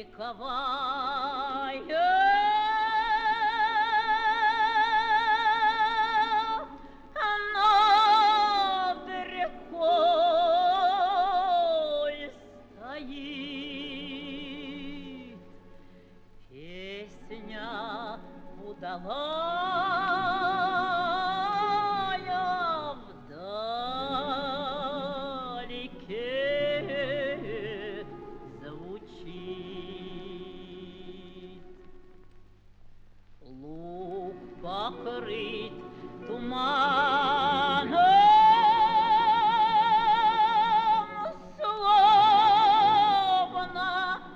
над рекой стоит. Песня удалая вдалеке звучит. Луг покрыт туманом, словно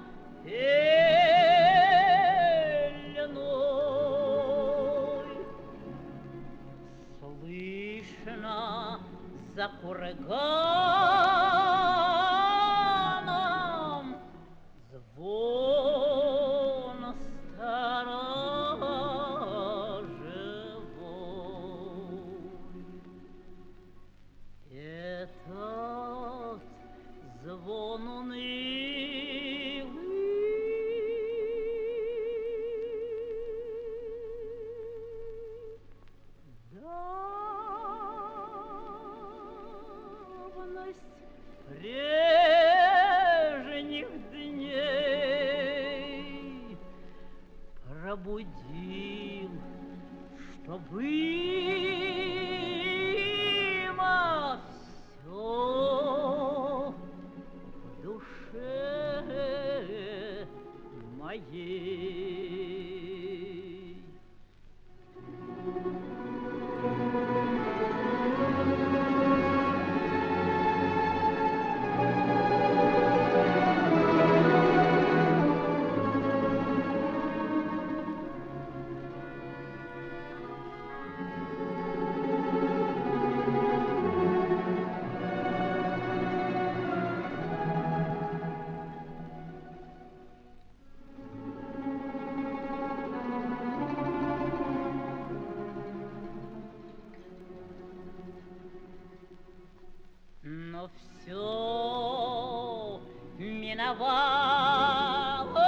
пеленой. Слышно за курганом звон сторожевой. Этот звон унылый давность прежних дней пробудил, что было все в душе моей. Но все миновало,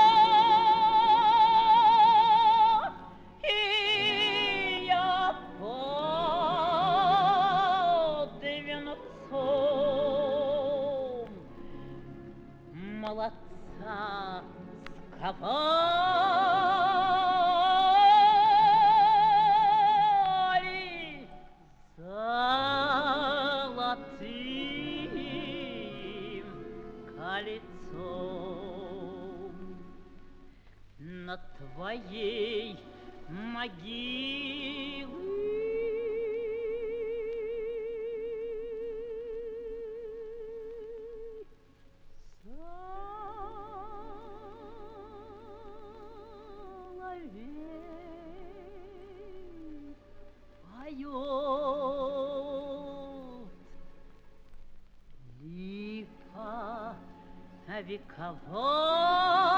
и я под венцом молодца сковали золотым кольцом. Над твоей могилой соловей поет. Липа вековая